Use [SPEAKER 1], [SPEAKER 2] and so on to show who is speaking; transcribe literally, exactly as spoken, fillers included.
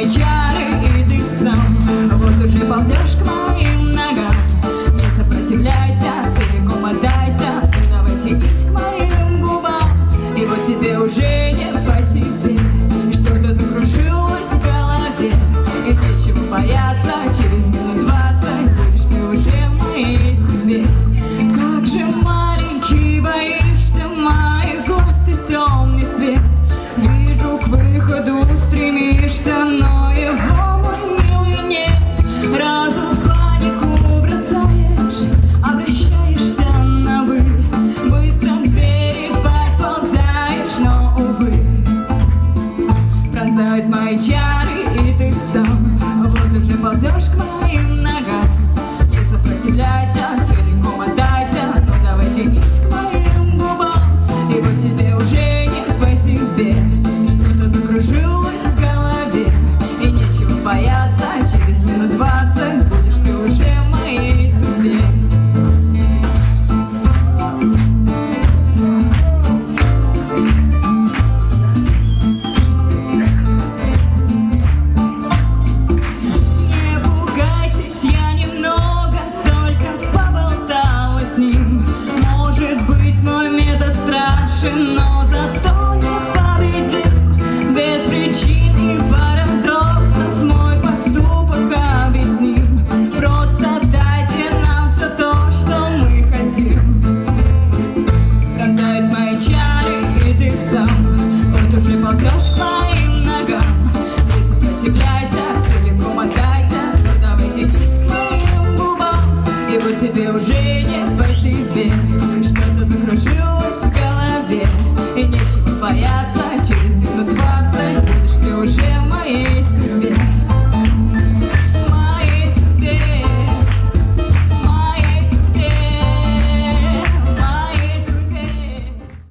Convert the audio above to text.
[SPEAKER 1] мои чары, и ты сам вот уже ползешь к моим ногам. Не сопротивляйся, целиком отдайся, давай тянись к моим губам. И вот тебе уже не по себе, что-то закружилось в голове, и нечего бояться, через минут двадцать будешь ты уже в моей судьбе. Как же маленький боишься моих глаз, ты темный свет. Вижу, к выходу стремишься, но его, мой милый, нет. Разум в панику бросаешь, обращаешься на «вы». Быстро к двери подползаешь, но, увы, пронзают мои чары, и ты сам вот уже ползешь к моим ногам. Не сопротивляйся, целиком отдайся, ну давай тянись к моим губам. И вот тебе уже не по себе, что-то закружилось в голове, и нечего бояться, через минут двадцать будешь ты уже в моей судьбе. Не пугайтесь, я немного только поболтала с ним. Может быть, мой метод страшен, но зато непобедим. Без причин и парадоксов мой поступок объясним. Просто дайте нам все то, что мы хотим. Пронзают мои чары, и ты сам вот уже ползешь к моим ногам. Не сопротивляйся, целиком отдайся, ну давай тянись к моим губам. И вот тебе уже